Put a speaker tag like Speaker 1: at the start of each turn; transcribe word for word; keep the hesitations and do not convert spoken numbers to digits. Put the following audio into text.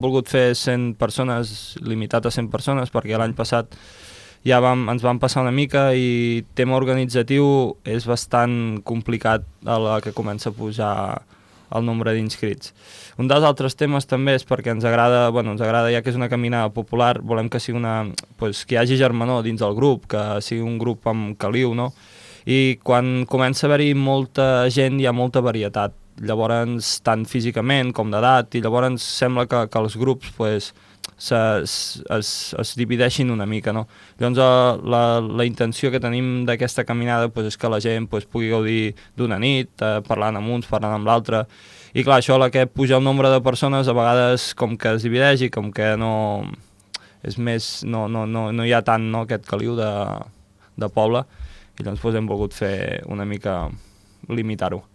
Speaker 1: volgut fer cent persones, limitat a cent persones, perquè l'any passat ja vam, ens vam passar una mica i tema organitzatiu és bastant complicat a la que comença a pujar el nombre d'inscrits. Un dels altres temes també és perquè ens agrada, bueno, ens agrada ja que és una caminada popular, volem que sigui una, pues, que hi hagi germanor dins del grup, que sigui un grup amb caliu, no? I quan comença a haver-hi molta gent hi ha molta varietat, llavors tant físicament com d'edat, i llavors sembla que, que els grups pues, se, es, es, es divideixin una mica, no? Llavors la, la intenció que tenim d'aquesta caminada pues, és que la gent pues, pugui gaudir d'una nit, eh, parlant amb uns, parlant amb l'altre, i clar, això a la que puja el nombre de persones a vegades com que es divideix i com que no és més, no, no, no, no hi ha tant no, aquest caliu de, de poble, i llavors pues, hem volgut fer una mica limitar-ho.